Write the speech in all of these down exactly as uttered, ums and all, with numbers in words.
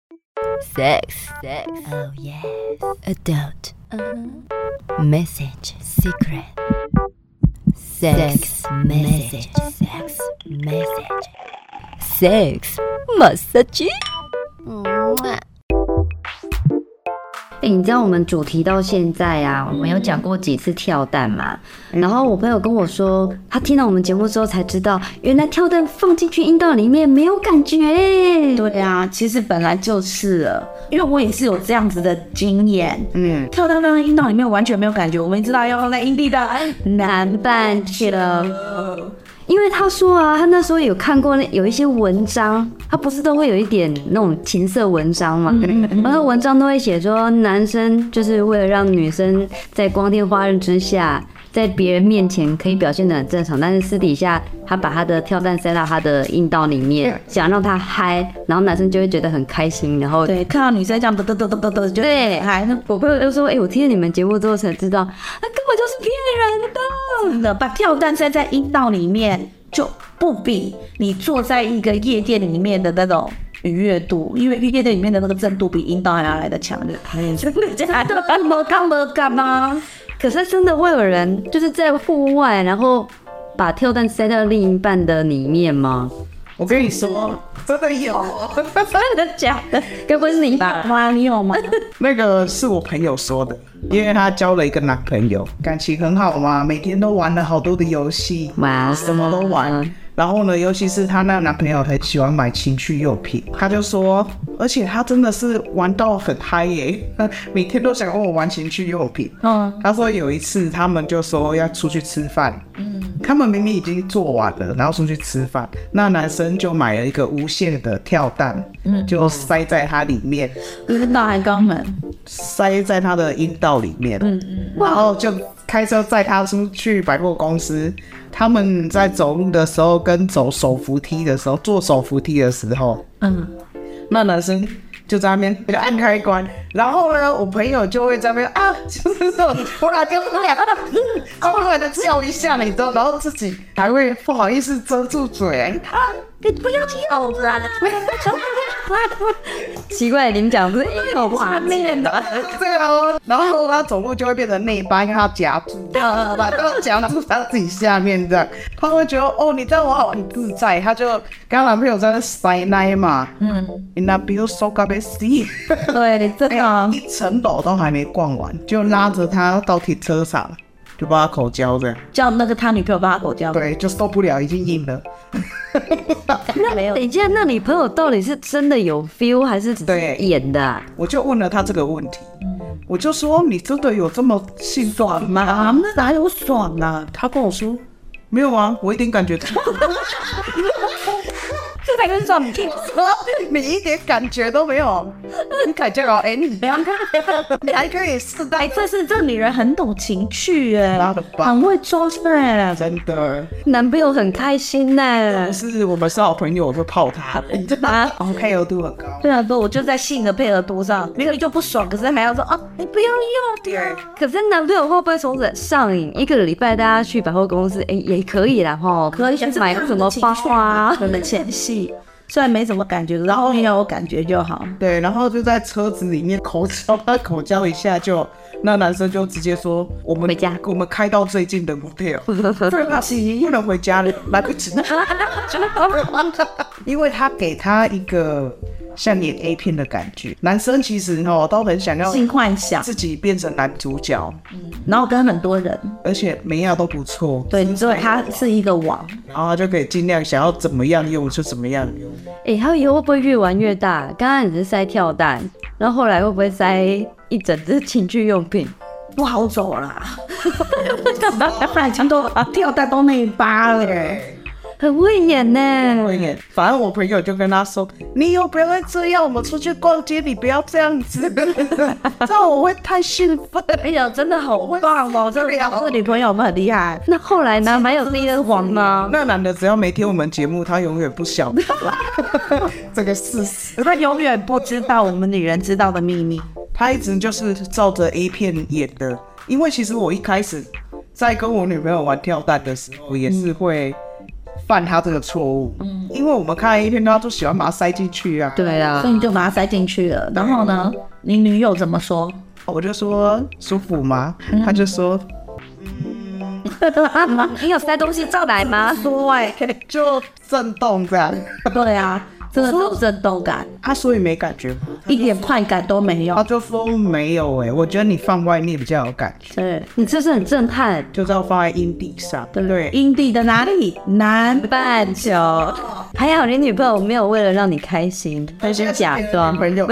Sex, sex, oh yes. Adult, uh-huh. Message, secret. Sex, message, sex, message. Sex, massage. 哎、欸，你知道我们主题到现在啊，我们有讲过几次跳蛋嘛？然后我朋友跟我说，他听到我们节目之后才知道，原来跳蛋放进去阴道里面没有感觉、欸。 对啊，其实本来就是了，因为我也是有这样子的经验。嗯，跳蛋放在阴道里面完全没有感觉，我们知道要放在阴蒂的南半球。因为他说啊，他那时候有看过那有一些文章，他不是都会有一点那种情色文章嘛，然后文章都会写说，男生就是为了让女生在光天化日之下，在别人面前可以表现得很正常，但是私底下他把他的跳蛋塞到他的阴道里面，想让他嗨，然后男生就会觉得很开心，然后对看到女生这样嘚嘚嘚嘚嘚嘚就对嗨。我朋友就说，哎、欸，我听了你们节目之后才知道，那根本就是骗人的。 真的，把跳蛋塞在阴道里面就不比你坐在一个夜店里面的那种愉悦度，因为夜店里面的那个震度比阴道还要来的强烈。真的假的？没干没干吗？ 可是真的会有人就是在户外，然后把跳蛋塞到另一半的里面吗？ 我跟你说，真的有， 真的假的？ 该不会是你吗？你有吗？ 那个是我朋友说的，因为他交了一个男朋友，感情很好嘛，每天都玩了好多的游戏，哇，什么都玩。然后呢，尤其是她那个男朋友很喜欢买情趣用品，他就说，而且他真的是玩到很嗨耶，每天都想跟我玩情趣用品。嗯，他说有一次他们就说要出去吃饭，嗯，他们明明已经做完了，然后出去吃饭，那男生就买了一个无线的跳蛋，嗯，就塞在他里面， 阴道还肛门， 塞在他的阴道里面，嗯嗯，然后就开车载他出去百货公司。他们在走路的时候跟走手扶梯的时候，坐手扶梯的时候，嗯，那男生就在那边就按开关，然后呢，我朋友就会在那边啊，就是说我俩就我俩快快的叫一下，你知道，然后自己还会不好意思遮住嘴，啊，你不要跳了， 奇怪，你们讲不是一口画面的， 对啊，然后他走路就会变成内八，因为他夹住，把这个夹住他自己下面这样，他会觉得哦，你这样我好很自在，他就跟他男朋友在那塞奶嘛，嗯，你那比如手咖啡 C， 对，真的， 一层楼都还没逛完，就拉着他到停车场。就帮他口交这样， 叫那个他女朋友帮他口交， 对，就受不了，已经硬了。 那没有，等一下，那你朋友到底是真的有 feel 还是只是演的、啊？ 我就问了他这个问题，嗯、我就说你真的有这么性爽吗？那哪有爽啊？他跟我说没有啊，我一点感觉都没有。 这才跟爽，你听说你一点感觉都没有，你感觉哦，哎、欸，你不要看，你还可以试戴。 这是这女人很懂情趣哎，很会装哎， 真的。 男朋友很开心呢， 是我们是好朋友，我会泡他，你知道吗？哦，配合度很高。 对啊，我就在性的配合度上，没有就不爽，可是还要说啊，你不要用点。 可是男朋友会不会从此上瘾？一个礼拜大家去百货公司，哎、欸，也可以啦哈， 可以买什么包啊， 可能前戏。虽然没什么感觉，然后要有感觉就好。 对，然后就在车子里面口交，他口交一下就，那男生就直接说我们回家， 我们开到最近的 motel， 对吧？不能回家了，来不及了，因为他给他一个像演 A 片的感觉，男生其实哦都很想要性幻想自己变成男主角， 嗯，然后跟很多人， 而且每样都不错， 对，所以他是一个网， 然后他就可以尽量想要怎么样用就怎么样用。 哎、欸，他以后会不会越玩越大？刚刚你是塞跳蛋，然后后来会不会塞一整只情趣用品？ 不好走啦，反正都跳蛋都内八了。 很会演呢， 会演。反正我朋友就跟他说：“你以后不要再这样，我们出去逛街，你不要这样子，这样我会太兴奋。” 哎呀，真的好棒哦！这这女朋友们很厉害。 那后来呢？蛮有第二黄吗？ 那男的只要没听我们节目，他永远不晓得这个事实， 他永远不知道我们女人知道的秘密。 他一直就是照着 A 片演的。因为其实我一开始在跟我女朋友玩跳蛋的时候，也是会犯他这个错误。嗯，因为我们看 A 片，大家都喜欢把它塞进去啊。 对啊， 所以你就把它塞进去了。然后呢，你女友怎么说？ 我就说舒服吗？嗯、他就说， 嗯，你有塞东西进来吗？ 对，就震动这样。 对啊。真的有震动感， 他、啊、所以没感觉， 一点快感都没有。 他就说没有哎、欸，我觉得你放外面比较有感觉。 对， 你这是很震撼， 就是要放在阴蒂上。对对， 阴蒂的哪里？南半球。 还好你女朋友没有为了让你开心，但是假装朋友。 会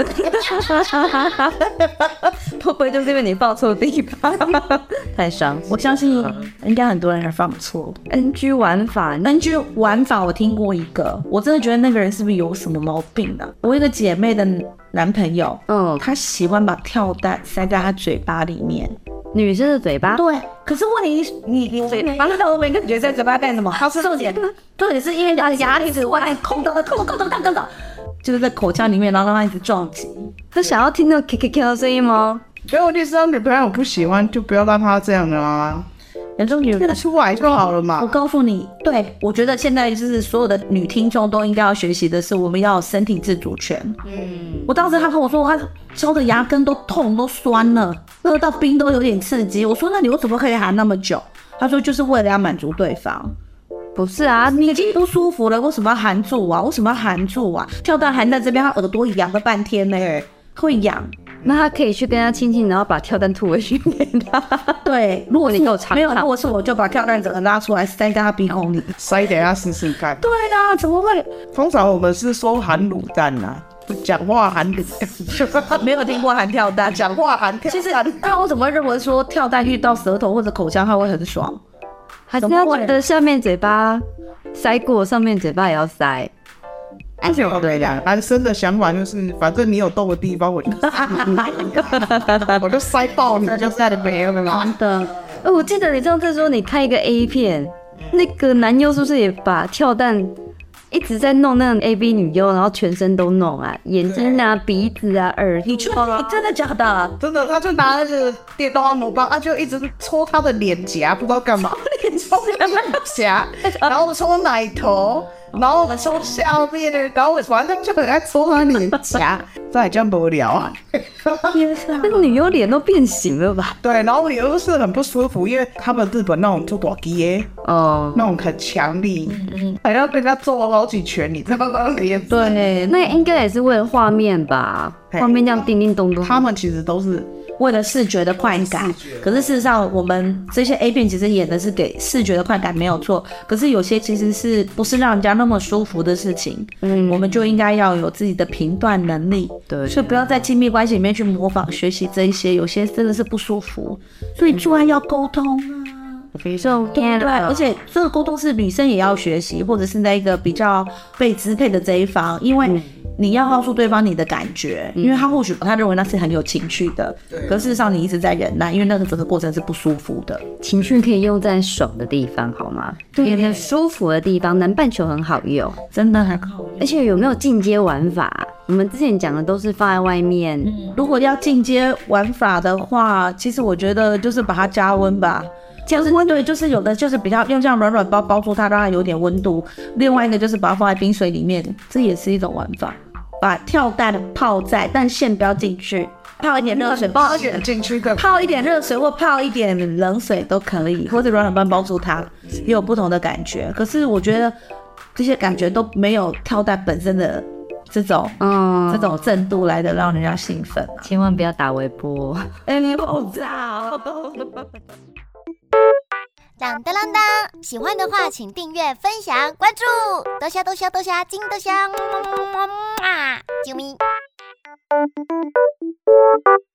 不会就是因为你放错地方？太伤。 我相信应该很多人还放错。 N G 玩法 ，N G 玩法我听过一个，我真的觉得那个人是不是有什么毛病啊？我一个姐妹的男朋友，嗯，他喜欢把跳蛋塞在他嘴巴里面。 女生的嘴巴？ 对。可是问题，你你嘴巴都没感觉在嘴巴干什么？他是重点，重点是因为他的牙一直外空的，空空空空空的，就是在口腔里面，然后让他一直撞击。 他想要听那个 K K K 的声音吗？ 所以我就知道女朋友不喜欢，就不要让他这样啊。 有种女人出来就好了嘛。 我告诉你，对，我觉得现在就是所有的女听众都应该要学习的是，我们要有身体自主权。嗯，我当时他跟我说，他敲的牙根都痛都酸了，喝到冰都有点刺激。我说，那你为什么可以含那么久？他说，就是为了要满足对方。 不是啊， 你已经不舒服了，为什么要含住啊？为什么要含住啊？跳蛋含在这边，他耳朵痒了半天呢、欸，会痒。 那他可以去跟他亲亲，然后把跳蛋吐回去给他。 对，如果你够长，没有，如果是我就把跳蛋整个拉出来塞在他鼻孔里， 塞给他试试看。 对啊，怎么会？ 通常我们是说含卤蛋啊，讲话含卤蛋， 没有听过含跳蛋， 讲话含跳蛋。 其实，那我怎么会认为说跳蛋遇到舌头或者口腔他会很爽？ 还是要觉得下面嘴巴塞过，上面嘴巴也要塞。 而且我对呀，男生的想法就是，反正你有洞的地方，我就我就塞爆你，就塞的没有了。 真的， 呃，我记得你上次说你看一个 A 片，那个男优是不是也把跳蛋一直在弄那种 A V 女优，然后全身都弄啊，眼睛啊、鼻子啊、耳朵啊， 真的假的？ 真的，他就拿那个电动按摩棒，他就一直搓他的脸颊，不知道干嘛，搓脸颊，然后搓奶头。然后我抽下面的，然后我反正就很爱搓他脸颊，这还这样无聊啊！ 那个女优脸都变形了吧？ 对，然后又是很不舒服，因为他们日本那种做大肌耶，哦，那种很强力，嗯、还要被他揍好几拳，你知道吗？ 对，那应该也是为了画面吧？画面这样叮叮咚咚， 他们其实都是。 为了视觉的快感，可是事实上，我们这些 A 片其实演的是给视觉的快感，没有错。可是有些其实是不是让人家那么舒服的事情，嗯，我们就应该要有自己的评断能力，对，所以不要在亲密关系里面去模仿学习这一些，有些真的是不舒服，所以做爱要沟通啊。 比如说， 对对，而且这个沟通是女生也要学习，或者是在一个比较被支配的这一方，因为你要告诉对方你的感觉，因为他或许他认为那是很有情绪的，可是事实上你一直在忍耐，因为那个整个过程是不舒服的。 情绪可以用在爽的地方，好吗？对，很舒服的地方，南半球很好用， 真的很好用。 而且有没有进阶玩法？我们之前讲的都是放在外面， 嗯、如果要进阶玩法的话，其实我觉得就是把它加温吧。加温，对，就是有的就是比较用这样软软包包住它，让它有点温度。另外一个就是把它放在冰水里面，这也是一种玩法。把跳蛋泡在，但线不要进去，泡一点热水，泡一点进去的， 泡一点热水或泡一点冷水都可以，或者软软包包住它，也有不同的感觉。可是我觉得这些感觉都没有跳蛋本身的这种嗯这种震度来的让人家兴奋、啊。 千万不要打微波， 哎，你好糟。 当当当当！喜欢的话，请订阅、分享、关注，多虾多虾多虾，金多虾，么么么么么啊！啾咪。